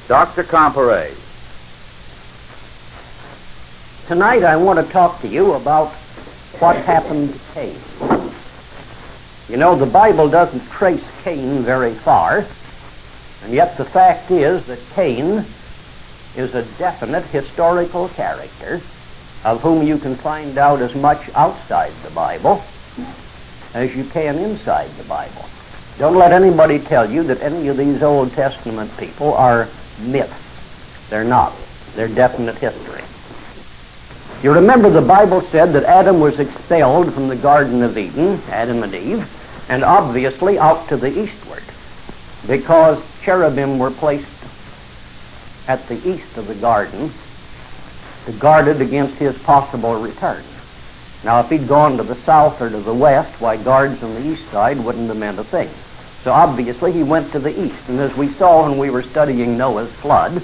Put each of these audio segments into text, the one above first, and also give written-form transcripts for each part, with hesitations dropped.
Dr. Comparet. Tonight I want to talk to you about what happened to Cain. You know, the Bible doesn't trace Cain very far, and yet the fact is that Cain is a definite historical character of whom you can find out as much outside the Bible as you can inside the Bible. Don't let anybody tell you that any of these Old Testament people are myths. They're not. They're definite history. You remember the Bible said that Adam was expelled from the Garden of Eden, Adam and Eve, and obviously out to the eastward, because cherubim were placed at the east of the garden to guard it against his possible return. Now, if he'd gone to the south or to the west, why, guards on the east side wouldn't have meant a thing. So obviously he went to the east, and as we saw when we were studying Noah's flood,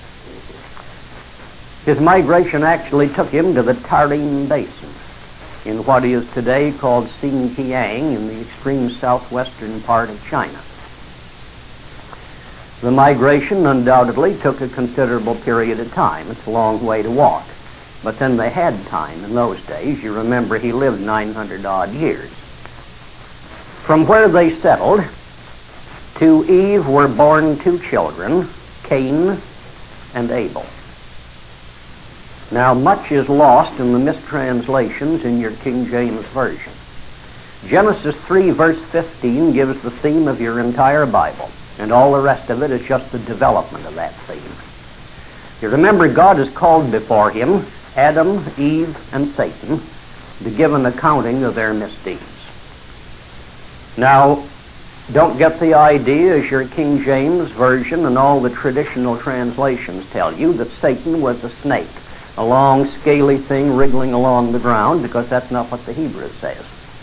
his migration actually took him to the Tarim Basin in what is today called Xinjiang in the extreme southwestern part of China. The migration undoubtedly took a considerable period of time. It's a long way to walk. But then they had time in those days. You remember he lived 900-odd years. From where they settled, to Eve were born two children, Cain and Abel. Now, much is lost in the mistranslations in your King James Version. Genesis 3, verse 15 gives the theme of your entire Bible, and all the rest of it is just the development of that theme. You remember God has called before him Adam, Eve, and Satan to give an accounting of their misdeeds. Now, don't get the idea, as your King James Version and all the traditional translations tell you, that Satan was a snake, a long, scaly thing wriggling along the ground, because that's not what the Hebrew says.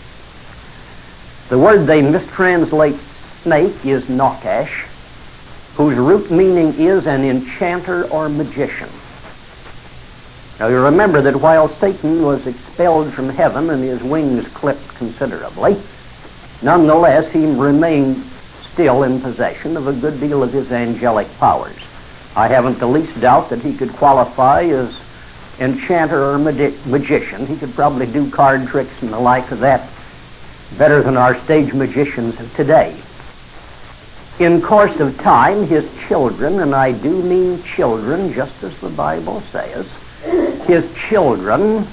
The word they mistranslate snake is Nokash, whose root meaning is an enchanter or magician. Now you remember that while Satan was expelled from heaven and his wings clipped considerably, nonetheless he remained still in possession of a good deal of his angelic powers. I haven't the least doubt that he could qualify as enchanter or magician. He could probably do card tricks and the like of that better than our stage magicians of today. In course of time, his children, and I do mean children, just as the Bible says, his children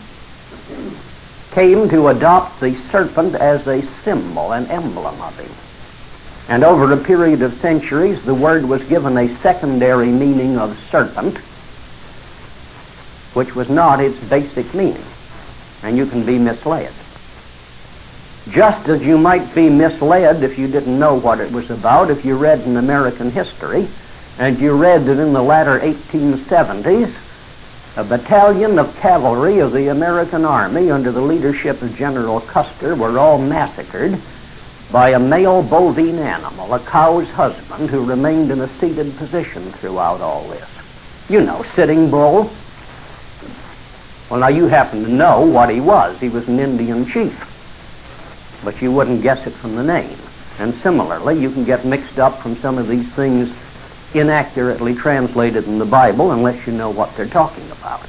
came to adopt the serpent as a symbol, an emblem of him. And over a period of centuries, the word was given a secondary meaning of serpent, which was not its basic meaning. And you can be misled. Just as you might be misled if you didn't know what it was about, if you read in American history, and you read that in the latter 1870s, a battalion of cavalry of the American Army under the leadership of General Custer were all massacred by a male bovine animal, a cow's husband, who remained in a seated position throughout all this. You know, Sitting Bull. Well, now you happen to know what he was. He was an Indian chief. But you wouldn't guess it from the name. And similarly, you can get mixed up from some of these things inaccurately translated in the Bible unless you know what they're talking about.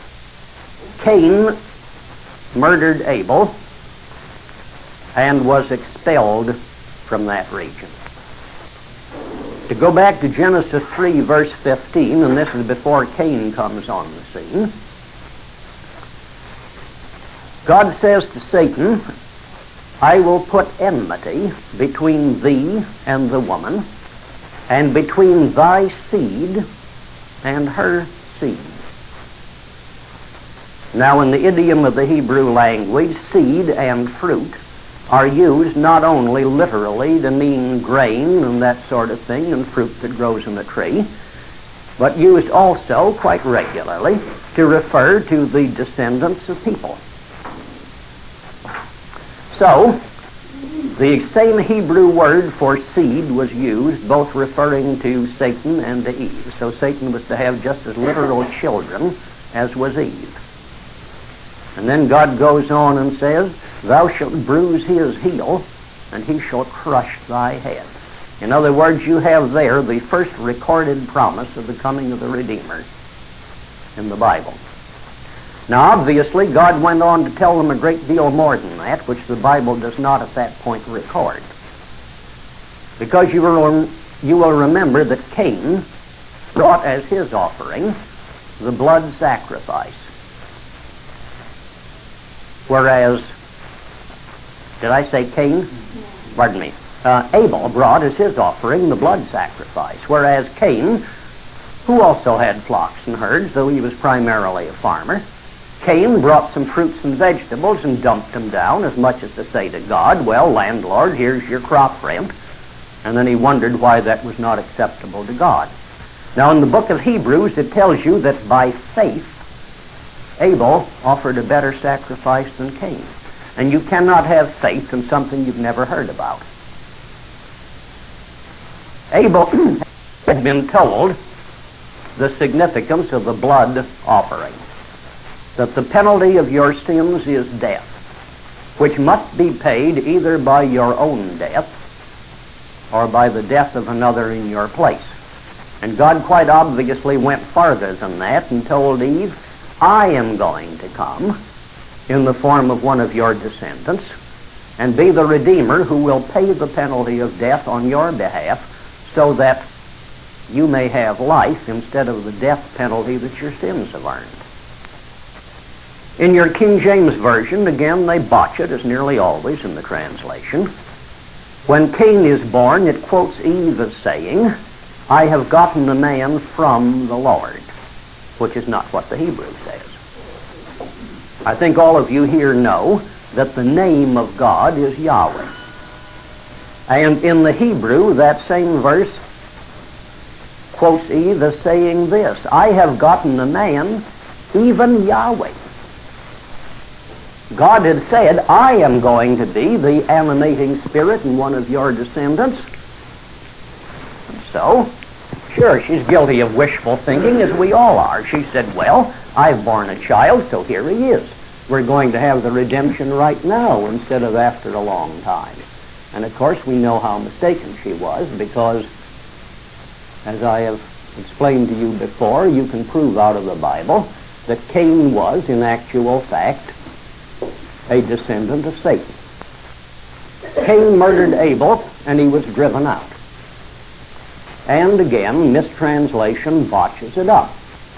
Cain murdered Abel and was expelled from that region. To go back to Genesis 3, verse 15, and this is before Cain comes on the scene, God says to Satan, I will put enmity between thee and the woman, and between thy seed and her seed. Now, in the idiom of the Hebrew language, seed and fruit are used not only literally to mean grain and that sort of thing, and fruit that grows in a tree, but used also quite regularly to refer to the descendants of people. So, the same Hebrew word for seed was used, both referring to Satan and to Eve. So Satan was to have just as literal children as was Eve. And then God goes on and says, thou shalt bruise his heel, and he shall crush thy head. In other words, you have there the first recorded promise of the coming of the Redeemer in the Bible. Now, obviously, God went on to tell them a great deal more than that, which the Bible does not at that point record. Because you will remember that Cain brought as his offering the blood sacrifice. Whereas, did I say Cain? Pardon me. Abel brought as his offering the blood sacrifice, whereas Cain, who also had flocks and herds, though he was primarily a farmer, Cain brought some fruits and vegetables and dumped them down, as much as to say to God, well, landlord, here's your crop rent. And then he wondered why that was not acceptable to God. Now, in the book of Hebrews, it tells you that by faith, Abel offered a better sacrifice than Cain. And you cannot have faith in something you've never heard about. Abel had been told the significance of the blood offering, that the penalty of your sins is death, which must be paid either by your own death or by the death of another in your place. And God quite obviously went farther than that and told Eve, I am going to come in the form of one of your descendants and be the Redeemer who will pay the penalty of death on your behalf so that you may have life instead of the death penalty that your sins have earned. In your King James Version, again, they botch it, as nearly always in the translation. When Cain is born, it quotes Eve as saying, I have gotten a man from the Lord, which is not what the Hebrew says. I think all of you here know that the name of God is Yahweh. And in the Hebrew, that same verse quotes Eve as saying this, I have gotten a man, even Yahweh. God had said, I am going to be the animating spirit in one of your descendants. So, sure, she's guilty of wishful thinking, as we all are. She said, well, I've borne a child, so here he is. We're going to have the redemption right now instead of after a long time. And of course, we know how mistaken she was, because, as I have explained to you before, you can prove out of the Bible that Cain was, in actual fact, a descendant of Satan. Cain murdered Abel, and he was driven out. And again, mistranslation botches it up.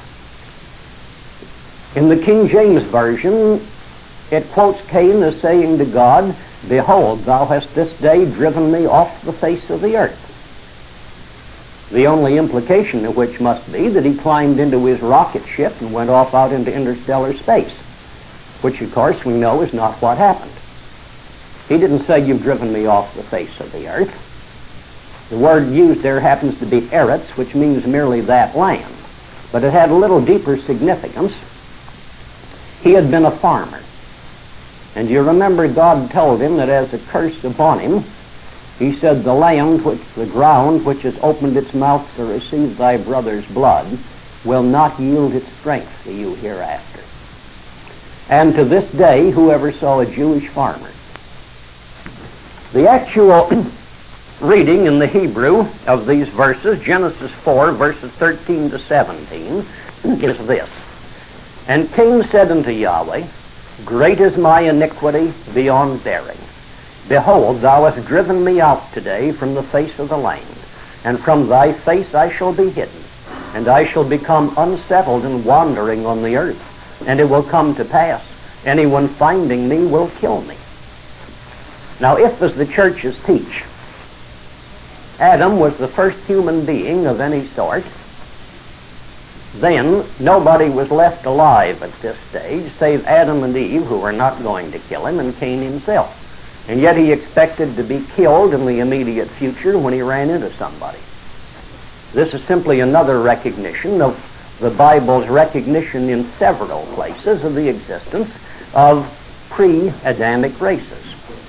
In the King James Version, it quotes Cain as saying to God, behold, thou hast this day driven me off the face of the earth. The only implication of which must be that he climbed into his rocket ship and went off out into interstellar space, which, of course, we know is not what happened. He didn't say, you've driven me off the face of the earth. The word used there happens to be eretz, which means merely that land. But it had a little deeper significance. He had been a farmer. And you remember God told him that as a curse upon him, he said, the ground which has opened its mouth to receive thy brother's blood will not yield its strength to you hereafter. And to this day, whoever saw a Jewish farmer? The actual reading in the Hebrew of these verses, Genesis 4, verses 13 to 17, is this. And Cain said unto Yahweh, great is my iniquity beyond bearing. Behold, thou hast driven me out today from the face of the land, and from thy face I shall be hidden, and I shall become unsettled and wandering on the earth. And it will come to pass, anyone finding me will kill me. Now, if, as the churches teach, Adam was the first human being of any sort, then nobody was left alive at this stage save Adam and Eve, who were not going to kill him, and Cain himself. And yet he expected to be killed in the immediate future when he ran into somebody. This is simply another recognition of the Bible's recognition in several places of the existence of pre-Adamic races.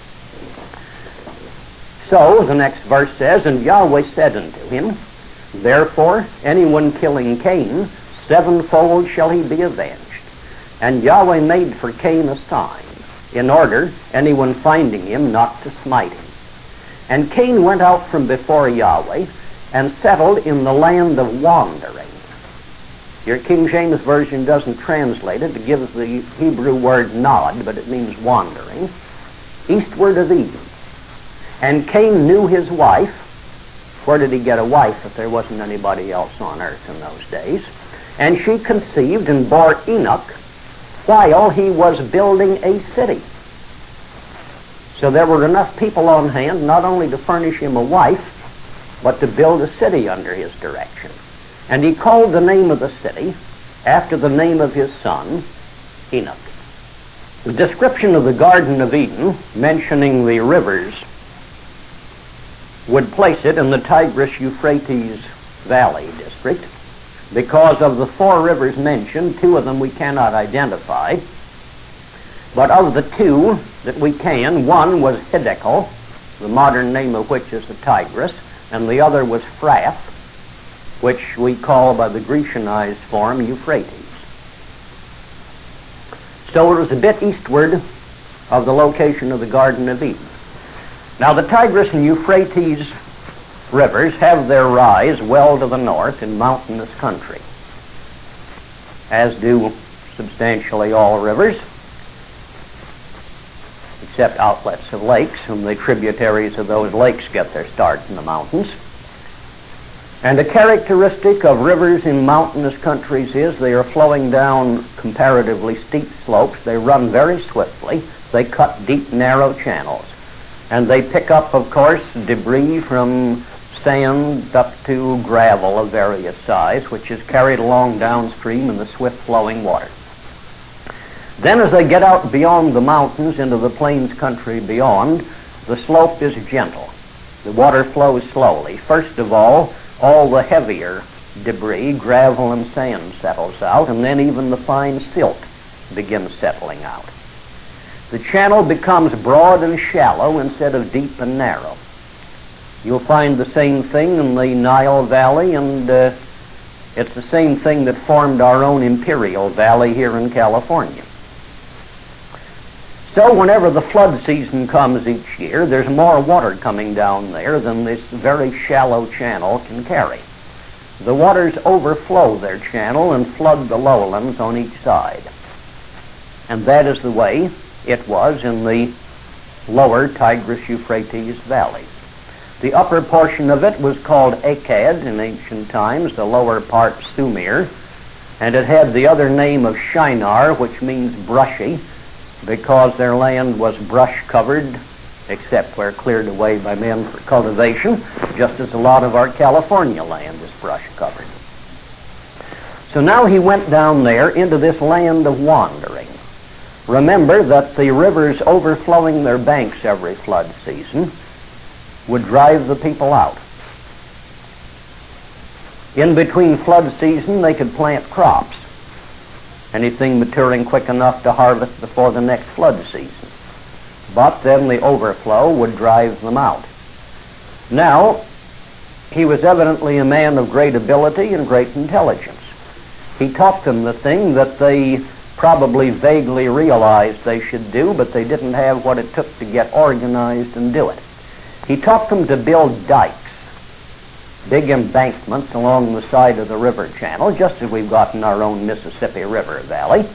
So, the next verse says, and Yahweh said unto him, therefore, anyone killing Cain, sevenfold shall he be avenged. And Yahweh made for Cain a sign, in order anyone finding him not to smite him. And Cain went out from before Yahweh and settled in the land of wandering. Your King James Version doesn't translate it. It gives the Hebrew word nod, but it means wandering, eastward of Eden. And Cain knew his wife. Where did he get a wife if there wasn't anybody else on earth in those days? And she conceived and bore Enoch while he was building a city. So there were enough people on hand not only to furnish him a wife, but to build a city under his direction. And he called the name of the city after the name of his son, Enoch. The description of the Garden of Eden, mentioning the rivers, would place it in the Tigris-Euphrates Valley district. Because of the 4 rivers mentioned, 2 of them we cannot identify. But of the 2 that we can, one was Hiddekel, the modern name of which is the Tigris, and the other was Phrath, which we call by the Grecianized form Euphrates. So it was a bit eastward of the location of the Garden of Eden. Now the Tigris and Euphrates rivers have their rise well to the north in mountainous country, as do substantially all rivers, except outlets of lakes, and the tributaries of those lakes get their start in the mountains. And a characteristic of rivers in mountainous countries is they are flowing down comparatively steep slopes. They run very swiftly. They cut deep, narrow channels. And they pick up, of course, debris from sand up to gravel of various size, which is carried along downstream in the swift-flowing water. Then as they get out beyond the mountains into the plains country beyond, the slope is gentle. The water flows slowly. First of all the heavier debris, gravel and sand, settles out, and then even the fine silt begins settling out. The channel becomes broad and shallow instead of deep and narrow. You'll find the same thing in the Nile Valley, and it's the same thing that formed our own Imperial Valley here in California. So whenever the flood season comes each year, there's more water coming down there than this very shallow channel can carry. The waters overflow their channel and flood the lowlands on each side. And that is the way it was in the lower Tigris-Euphrates Valley. The upper portion of it was called Akkad in ancient times, the lower part Sumir, and it had the other name of Shinar, which means brushy, because their land was brush-covered, except where cleared away by men for cultivation, just as a lot of our California land is brush-covered. So now he went down there into this land of wandering. Remember that the rivers overflowing their banks every flood season would drive the people out. In between flood season, they could plant crops, anything maturing quick enough to harvest before the next flood season. But then the overflow would drive them out. Now, he was evidently a man of great ability and great intelligence. He taught them the thing that they probably vaguely realized they should do, but they didn't have what it took to get organized and do it. He taught them to build dikes, big embankments along the side of the river channel, just as we've got in our own Mississippi River Valley.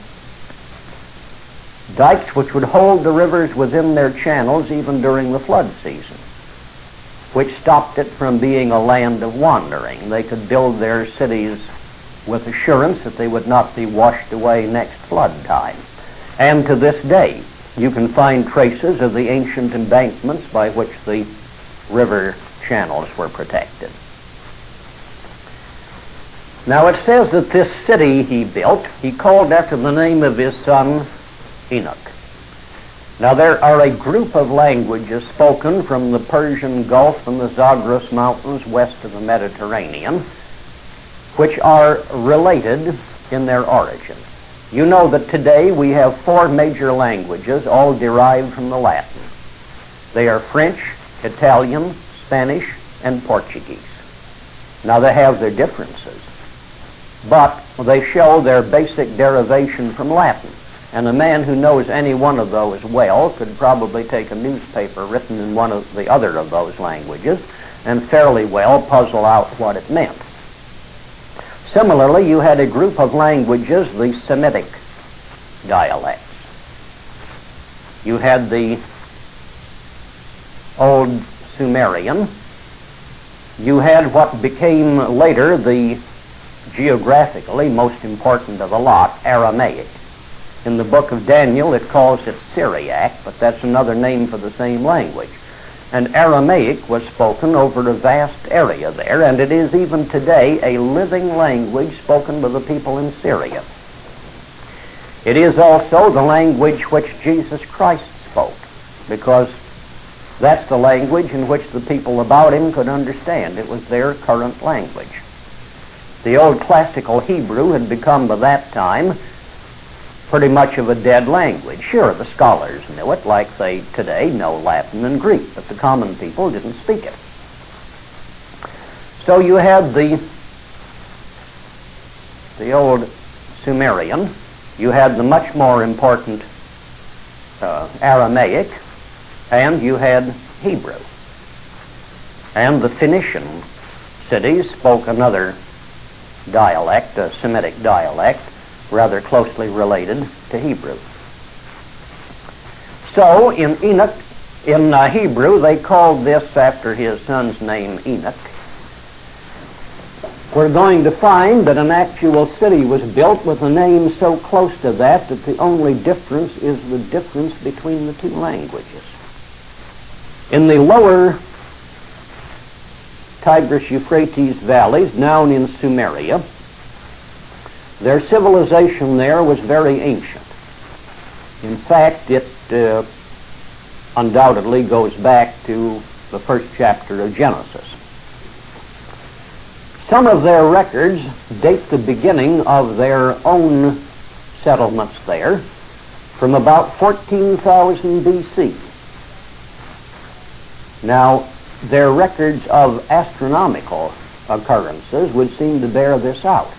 Dikes which would hold the rivers within their channels even during the flood season, which stopped it from being a land of wandering. They could build their cities with assurance that they would not be washed away next flood time. And to this day, you can find traces of the ancient embankments by which the river channels were protected. Now it says that this city he built, he called after the name of his son Enoch. Now there are a group of languages spoken from the Persian Gulf and the Zagros Mountains west of the Mediterranean, which are related in their origin. You know that today we have 4 major languages, all derived from the Latin. They are French, Italian, Spanish, and Portuguese. Now they have their differences, but they show their basic derivation from Latin. And a man who knows any one of those well could probably take a newspaper written in one of the other of those languages and fairly well puzzle out what it meant. Similarly, you had a group of languages, the Semitic dialects. You had the Old Sumerian. You had what became later the geographically most important of the lot, Aramaic. In the book of Daniel, it calls it Syriac, but that's another name for the same language. And Aramaic was spoken over a vast area there, and it is even today a living language spoken by the people in Syria. It is also the language which Jesus Christ spoke, because that's the language in which the people about him could understand. It was their current language. The old classical Hebrew had become by that time pretty much of a dead language. Sure, the scholars knew it, like they today know Latin and Greek, but the common people didn't speak it. So you had the old Sumerian, you had the much more important Aramaic, and you had Hebrew. And the Phoenician cities spoke another dialect, a Semitic dialect, rather closely related to Hebrew. So in Hebrew, they called this after his son's name, Enoch. We're going to find that an actual city was built with a name so close to that the only difference is the difference between the two languages. In the lower Tigris-Euphrates valleys, now in Sumeria, their civilization there was very ancient. In fact, it undoubtedly goes back to the first chapter of Genesis. Some of their records date the beginning of their own settlements there from about 14,000 BC. Now, their records of astronomical occurrences would seem to bear this out.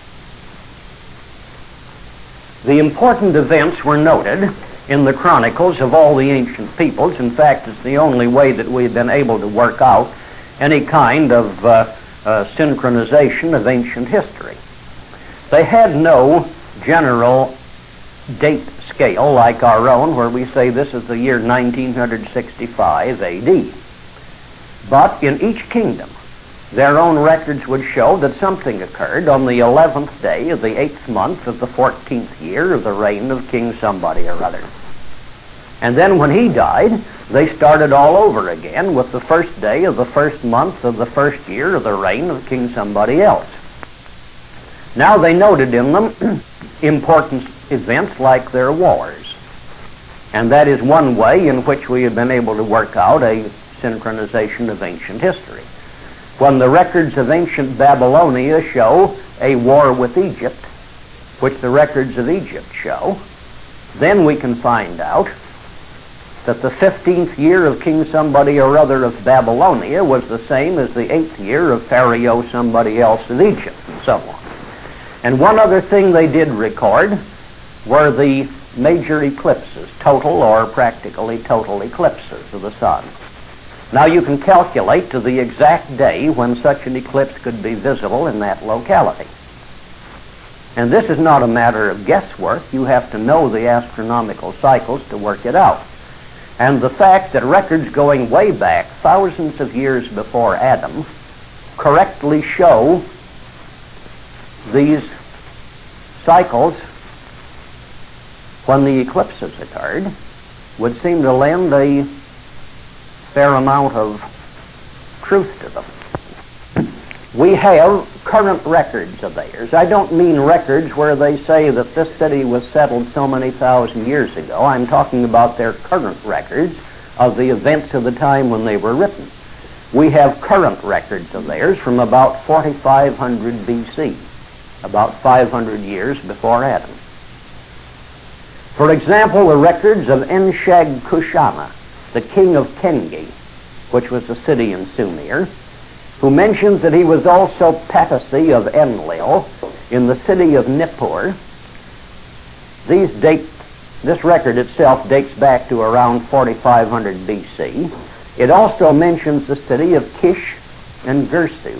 The important events were noted in the chronicles of all the ancient peoples. In fact, it's the only way that we've been able to work out any kind of synchronization of ancient history. They had no general date scale like our own, where we say this is the year 1965 AD. But in each kingdom, their own records would show that something occurred on the 11th day of the 8th month of the 14th year of the reign of King somebody or other. And then when he died, they started all over again with the first day of the first month of the first year of the reign of King somebody else. Now they noted in them important events like their wars. And that is one way in which we have been able to work out a synchronization of ancient history. When the records of ancient Babylonia show a war with Egypt, which the records of Egypt show, then we can find out that the 15th year of King somebody or other of Babylonia was the same as the 8th year of Pharaoh somebody else of Egypt, and so on. And one other thing they did record were the major eclipses, total or practically total eclipses of the sun. Now you can calculate to the exact day when such an eclipse could be visible in that locality. And this is not a matter of guesswork. You have to know the astronomical cycles to work it out. And the fact that records going way back, thousands of years before Adam, correctly show these cycles when the eclipses occurred would seem to lend a fair amount of truth to them. We have current records of theirs. I don't mean records where they say that this city was settled so many thousand years ago. I'm talking about their current records of the events of the time when they were written. We have current records of theirs from about 4500 BC, about 500 years before Adam. For example, the records of Enshag-Kushana, the king of Tengi, which was a city in Sumer, who mentions that he was also Patasi of Enlil in the city of Nippur. These date This record itself dates back to around 4500 BC. It also mentions the city of Kish and Girsu.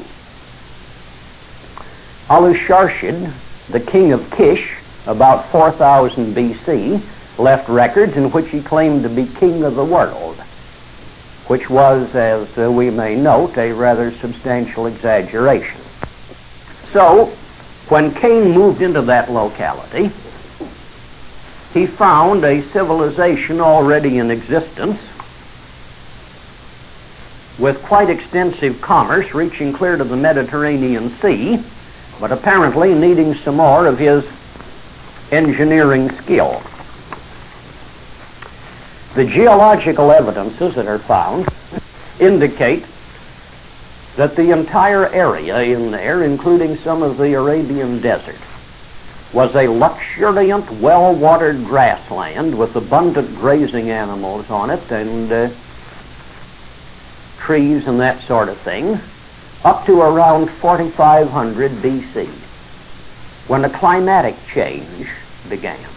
Alusharshid, the king of Kish, about 4000 BC, left records in which he claimed to be king of the world, which was, as we may note, a rather substantial exaggeration. So, when Cain moved into that locality, he found a civilization already in existence with quite extensive commerce reaching clear to the Mediterranean Sea, but apparently needing some more of his engineering skill. The geological evidences that are found indicate that the entire area in there, including some of the Arabian desert, was a luxuriant, well-watered grassland with abundant grazing animals on it and trees and that sort of thing, up to around 4500 BC, when a climatic change began.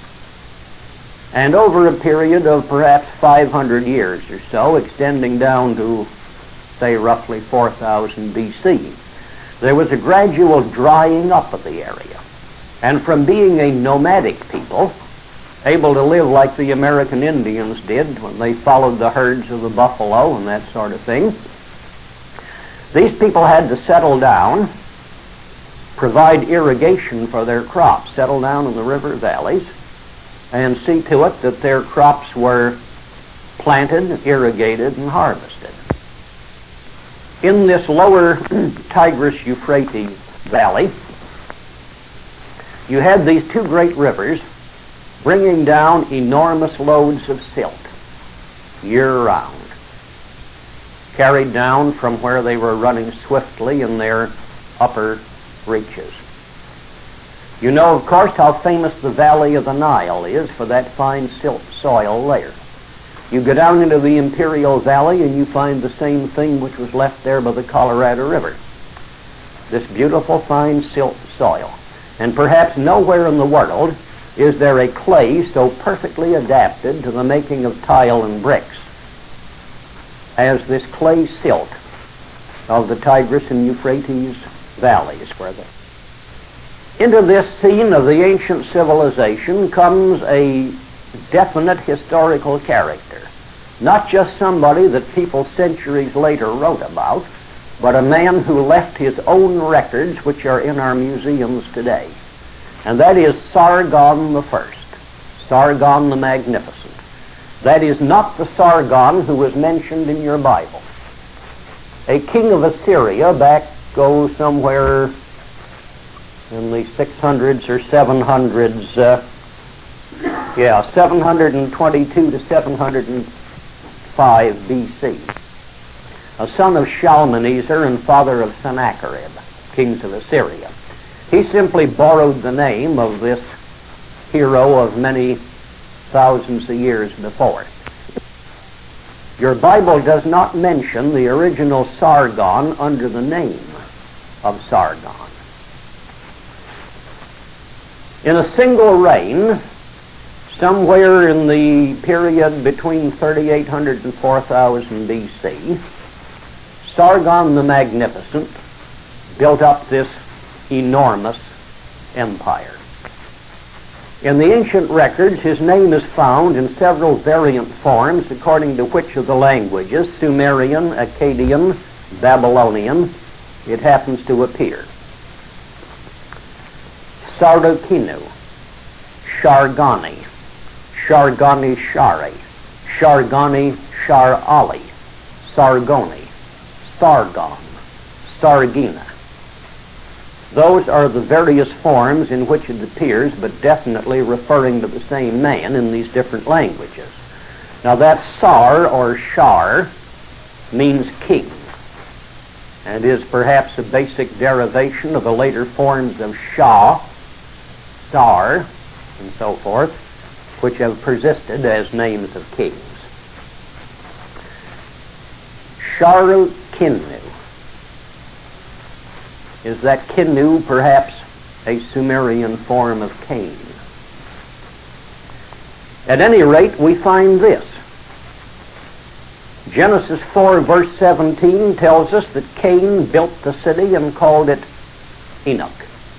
And over a period of perhaps 500 years or so, extending down to, say, roughly 4000 BC, there was a gradual drying up of the area. And from being a nomadic people, able to live like the American Indians did when they followed the herds of the buffalo and that sort of thing, these people had to settle down, provide irrigation for their crops, settle down in the river valleys, and see to it that their crops were planted, irrigated, and harvested. In this lower Tigris-Euphrates valley, you had these two great rivers bringing down enormous loads of silt year-round, carried down from where they were running swiftly in their upper reaches. You know, of course, how famous the valley of the Nile is for that fine silt soil there. You go down into the Imperial Valley and you find the same thing which was left there by the Colorado River. This beautiful fine silt soil. And perhaps nowhere in the world is there a clay so perfectly adapted to the making of tile and bricks as this clay silt of the Tigris and Euphrates valleys. Into this scene of the ancient civilization comes a definite historical character. Not just somebody that people centuries later wrote about, but a man who left his own records which are in our museums today. And that is Sargon I, Sargon the Magnificent. That is not the Sargon who was mentioned in your Bible. A king of Assyria goes somewhere in the 600s or 700s, 722 to 705 BC. A son of Shalmaneser and father of Sennacherib, kings of Assyria. He simply borrowed the name of this hero of many thousands of years before. Your Bible does not mention the original Sargon under the name of Sargon. In a single reign, somewhere in the period between 3800 and 4000 BC, Sargon the Magnificent built up this enormous empire. In the ancient records, his name is found in several variant forms according to which of the languages, Sumerian, Akkadian, Babylonian, it happens to appear. Sardokinu, Shargani, Shargani Shari, Shargani Shar Ali, Sargoni, Sargon, Sargina. Those are the various forms in which it appears, but definitely referring to the same man in these different languages. Now that Sar or Shar means king, and is perhaps a basic derivation of the later forms of Shah, Sar, and so forth, which have persisted as names of kings. Sharukinu. Is that Kinu perhaps a Sumerian form of Cain? At any rate, we find this. Genesis 4 verse 17 tells us that Cain built the city and called it Enoch.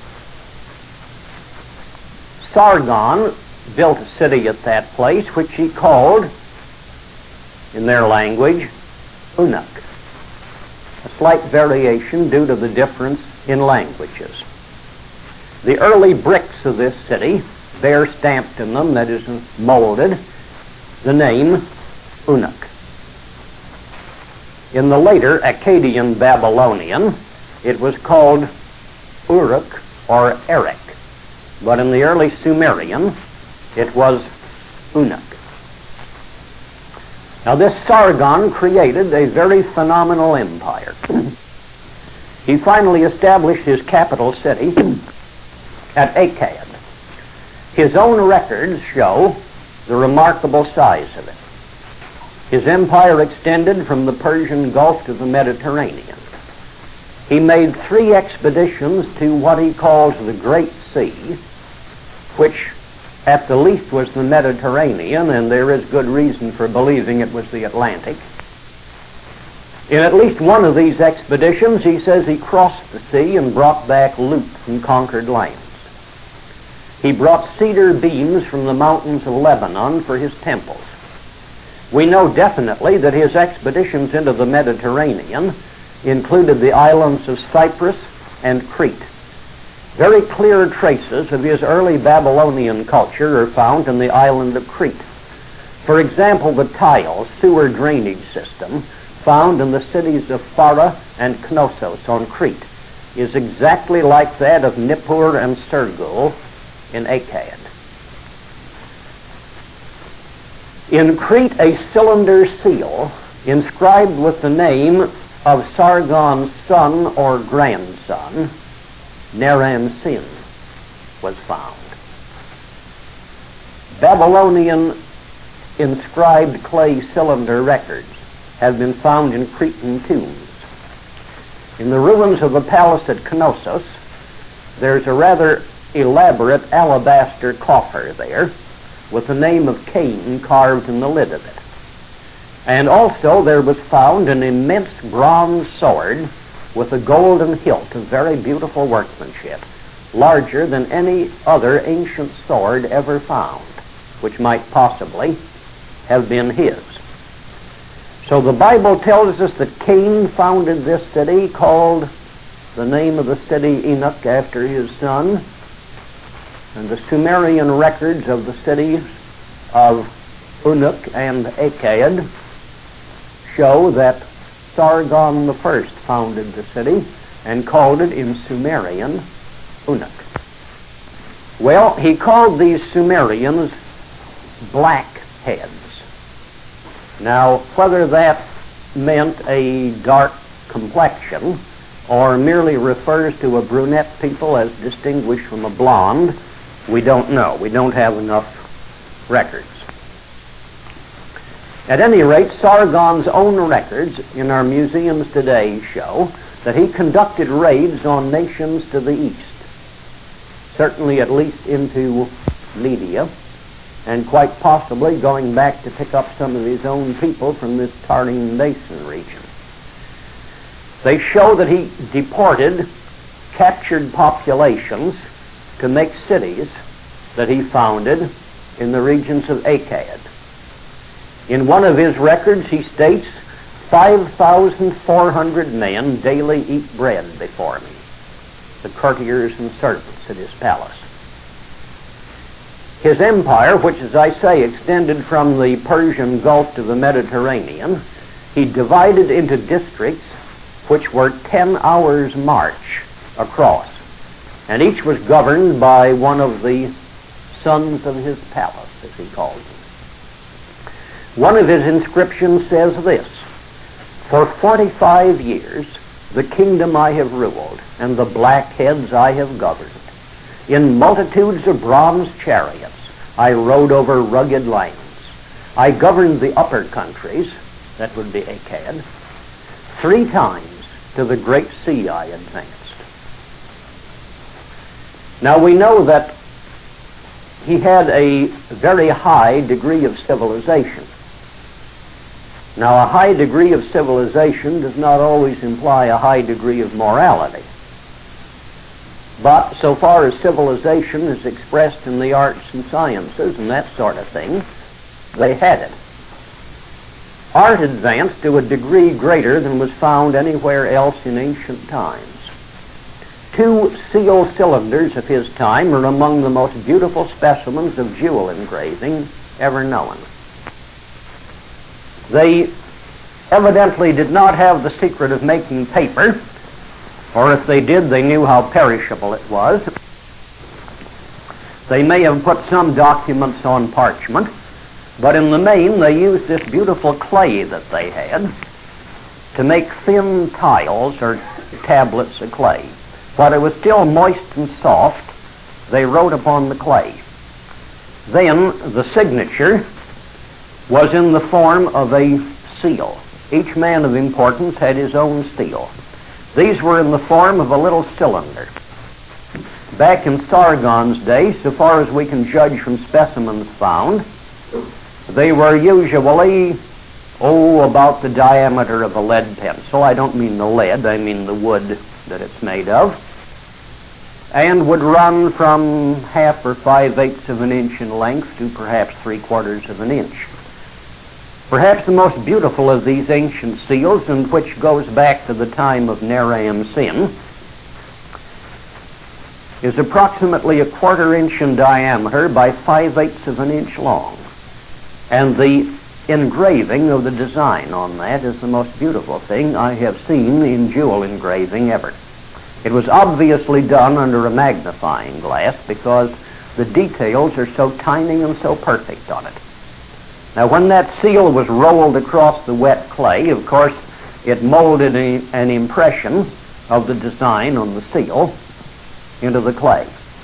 Sargon built a city at that place which he called, in their language, Unak. A slight variation due to the difference in languages. The early bricks of this city bear stamped in them, that is, molded, the name Unak. In the later Akkadian Babylonian, it was called Uruk or Erech, but in the early Sumerian, it was Unak. Now this Sargon created a very phenomenal empire. He finally established his capital city at Akkad. His own records show the remarkable size of it. His empire extended from the Persian Gulf to the Mediterranean. He made 3 expeditions to what he calls the Great Sea, which at the least was the Mediterranean, and there is good reason for believing it was the Atlantic. In at least one of these expeditions, he says he crossed the sea and brought back loot from conquered lands. He brought cedar beams from the mountains of Lebanon for his temples. We know definitely that his expeditions into the Mediterranean included the islands of Cyprus and Crete. Very clear traces of his early Babylonian culture are found in the island of Crete. For example, the tile sewer drainage system found in the cities of Phara and Knossos on Crete is exactly like that of Nippur and Sergul in Akkad. In Crete, a cylinder seal inscribed with the name of Sargon's son or grandson, Naram-Sin, was found. Babylonian inscribed clay cylinder records have been found in Cretan tombs. In the ruins of the palace at Knossos, there's a rather elaborate alabaster coffer there with the name of Cain carved in the lid of it. And also there was found an immense bronze sword with a golden hilt of very beautiful workmanship, larger than any other ancient sword ever found, which might possibly have been his. So the Bible tells us that Cain founded this city, called the name of the city Enoch after his son, and the Sumerian records of the cities of Unuk and Akkad show that Sargon I founded the city and called it in Sumerian Unuk. Well, he called these Sumerians blackheads. Now, whether that meant a dark complexion or merely refers to a brunette people as distinguished from a blonde, we don't know. We don't have enough records. At any rate, Sargon's own records in our museums today show that he conducted raids on nations to the east, certainly at least into Media, and quite possibly going back to pick up some of his own people from this Tarim Basin region. They show that he deported captured populations to make cities that he founded in the regions of Akkad. In one of his records, he states, 5,400 men daily eat bread before me, the courtiers and servants at his palace. His empire, which, as I say, extended from the Persian Gulf to the Mediterranean, he divided into districts which were 10 hours' march across, and each was governed by one of the sons of his palace, as he called them. One of his inscriptions says this: "For 45 years the kingdom I have ruled, and the blackheads I have governed. In multitudes of bronze chariots I rode over rugged lands. I governed the upper countries," that would be Akkad, 3 times to the great sea I advanced. Now we know that he had a very high degree of civilization. Now, a high degree of civilization does not always imply a high degree of morality. But so far as civilization is expressed in the arts and sciences and that sort of thing, they had it. Art advanced to a degree greater than was found anywhere else in ancient times. 2 seal cylinders of his time are among the most beautiful specimens of jewel engraving ever known. They evidently did not have the secret of making paper, or if they did, they knew how perishable it was. They may have put some documents on parchment, but in the main they used this beautiful clay that they had to make thin tiles or tablets of clay. While it was still moist and soft, they wrote upon the clay. Then the signature was in the form of a seal. Each man of importance had his own seal. These were in the form of a little cylinder. Back in Sargon's day, so far as we can judge from specimens found, they were usually, about the diameter of a lead pencil. I don't mean the lead, I mean the wood that it's made of, and would run from 1/2 or 5/8 of an inch in length to perhaps 3/4 of an inch. Perhaps the most beautiful of these ancient seals, and which goes back to the time of Naram-Sin, is approximately 1/4 inch in diameter by 5/8 of an inch long. And the engraving of the design on that is the most beautiful thing I have seen in jewel engraving ever. It was obviously done under a magnifying glass because the details are so tiny and so perfect on it. Now, when that seal was rolled across the wet clay, of course, it molded an impression of the design on the seal into the clay.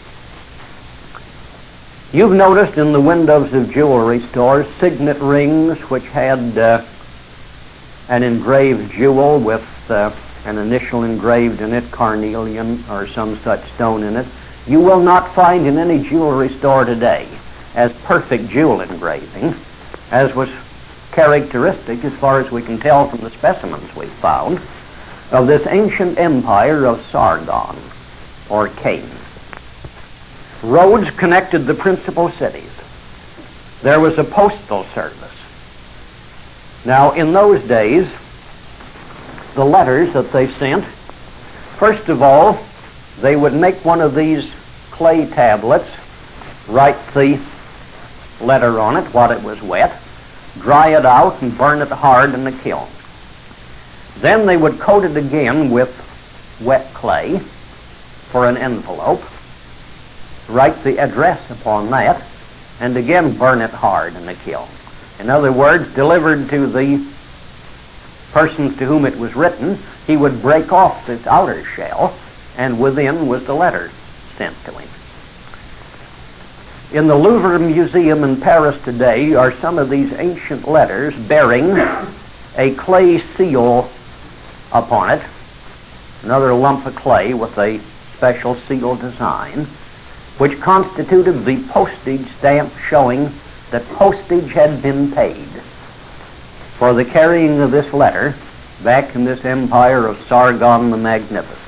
You've noticed in the windows of jewelry stores signet rings which had an engraved jewel with an initial engraved in it, carnelian or some such stone in it. You will not find in any jewelry store today as perfect jewel engraving as was characteristic, as far as we can tell from the specimens we've found, of this ancient empire of Sargon, or Cain. Roads connected the principal cities. There was a postal service. Now, in those days, the letters that they sent, first of all, they would make one of these clay tablets, write the letter on it while it was wet, dry it out, and burn it hard in the kiln. Then they would coat it again with wet clay for an envelope, write the address upon that, and again burn it hard in the kiln. In other words, delivered to the persons to whom it was written, he would break off its outer shell, and within was the letter sent to him. In the Louvre Museum in Paris today are some of these ancient letters bearing a clay seal upon it, another lump of clay with a special seal design, which constituted the postage stamp showing that postage had been paid for the carrying of this letter back in this empire of Sargon the Magnificent.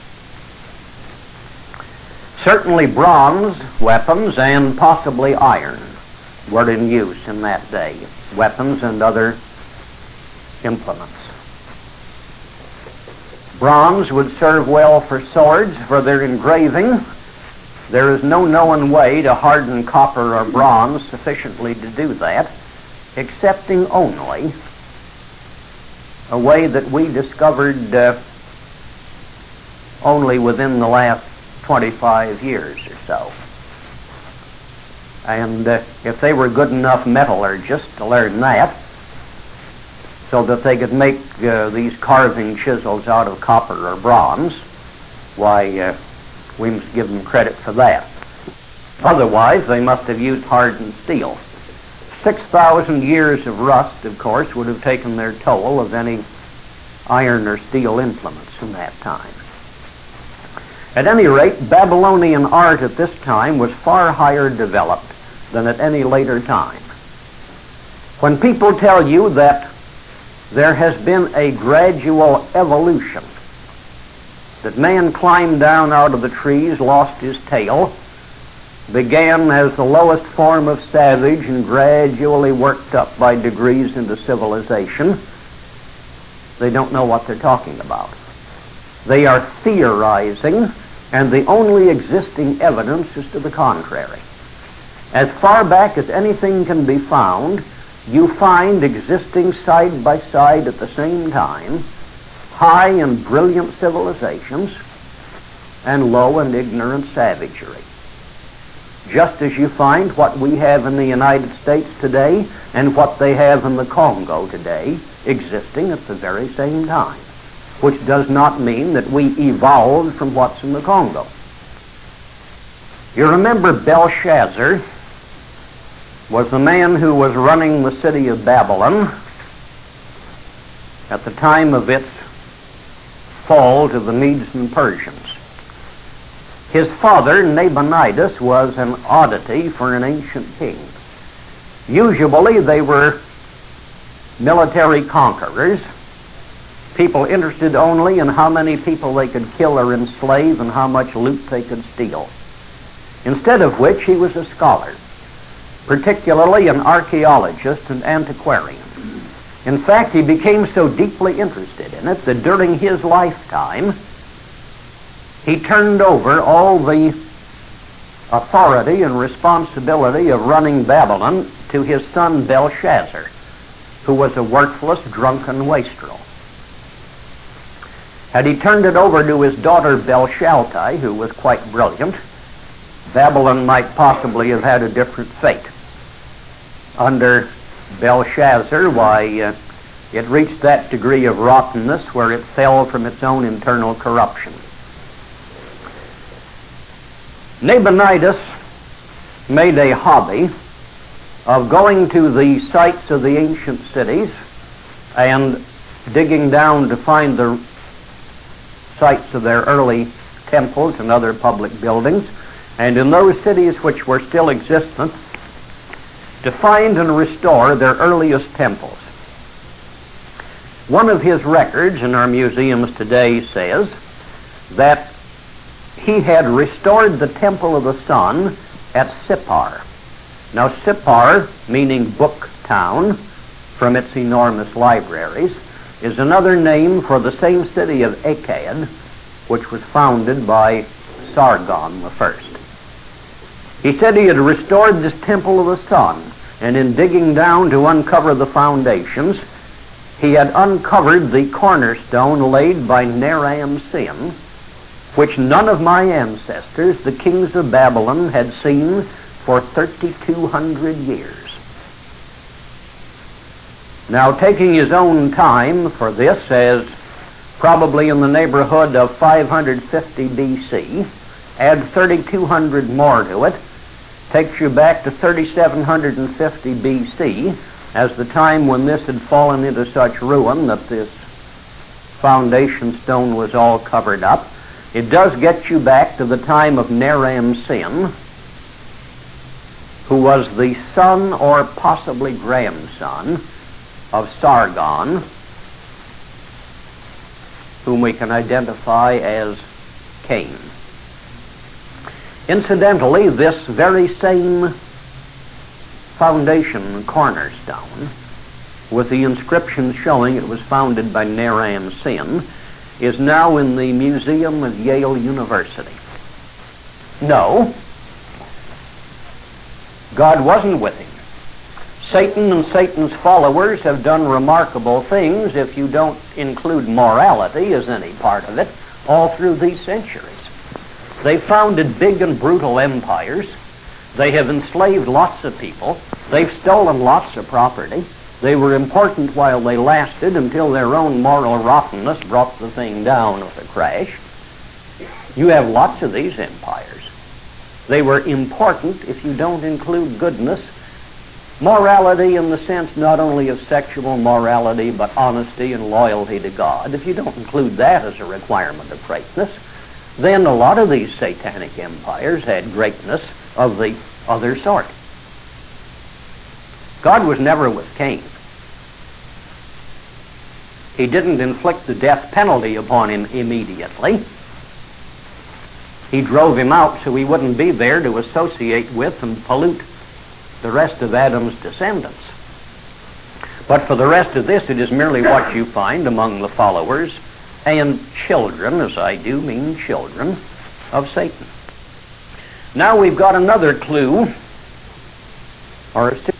Certainly bronze weapons and possibly iron were in use in that day, weapons and other implements. Bronze would serve well for swords, for their engraving. There is no known way to harden copper or bronze sufficiently to do that, excepting only a way that we discovered only within the last 25 years or so. And if they were good enough metallurgists to learn that, so that they could make these carving chisels out of copper or bronze, why, we must give them credit for that. Otherwise, they must have used hardened steel. 6,000 years of rust, of course, would have taken their toll of any iron or steel implements from that time. At any rate, Babylonian art at this time was far higher developed than at any later time. When people tell you that there has been a gradual evolution, that man climbed down out of the trees, lost his tail, began as the lowest form of savage and gradually worked up by degrees into civilization, they don't know what they're talking about. They are theorizing, and the only existing evidence is to the contrary. As far back as anything can be found, you find existing side by side at the same time high and brilliant civilizations and low and ignorant savagery. Just as you find what we have in the United States today and what they have in the Congo today existing at the very same time, which does not mean that we evolved from what's in the Congo. You remember Belshazzar was the man who was running the city of Babylon at the time of its fall to the Medes and Persians. His father, Nabonidus, was an oddity for an ancient king. Usually they were military conquerors, people interested only in how many people they could kill or enslave and how much loot they could steal. Instead of which he was a scholar, particularly an archaeologist and antiquarian. In fact, he became so deeply interested in it that during his lifetime he turned over all the authority and responsibility of running Babylon to his son Belshazzar, who was a worthless, drunken wastrel. Had he turned it over to his daughter Belshazzar, who was quite brilliant, Babylon might possibly have had a different fate. Under Belshazzar, it reached that degree of rottenness where it fell from its own internal corruption. Nabonidus made a hobby of going to the sites of the ancient cities and digging down to find the sites of their early temples and other public buildings, and in those cities which were still existent, to find and restore their earliest temples. One of his records in our museums today says that he had restored the Temple of the Sun at Sippar. Now, Sippar, meaning book town, from its enormous libraries, is another name for the same city of Akkad, which was founded by Sargon I. He said he had restored this Temple of the Sun, and in digging down to uncover the foundations, he had uncovered the cornerstone laid by Naram-Sin, which none of my ancestors, the kings of Babylon, had seen for 3,200 years. Now, taking his own time for this, as probably in the neighborhood of 550 B.C., add 3,200 more to it, takes you back to 3,750 B.C., as the time when this had fallen into such ruin that this foundation stone was all covered up. It does get you back to the time of Naram-Sin, who was the son or possibly grandson of Sargon, whom we can identify as Cain. Incidentally, this very same foundation cornerstone, with the inscription showing it was founded by Naram-Sin, is now in the museum of Yale University. No, God wasn't with him. Satan and Satan's followers have done remarkable things, if you don't include morality as any part of it, all through these centuries. They founded big and brutal empires. They have enslaved lots of people. They've stolen lots of property. They were important while they lasted until their own moral rottenness brought the thing down with a crash. You have lots of these empires. They were important if you don't include goodness, morality in the sense not only of sexual morality, but honesty and loyalty to God. If you don't include that as a requirement of greatness, then a lot of these satanic empires had greatness of the other sort. God was never with Cain. He didn't inflict the death penalty upon him immediately. He drove him out so he wouldn't be there to associate with and pollute the rest of Adam's descendants. But for the rest of this, it is merely what you find among the followers and children, as I do mean children, of Satan. Now we've got another clue, or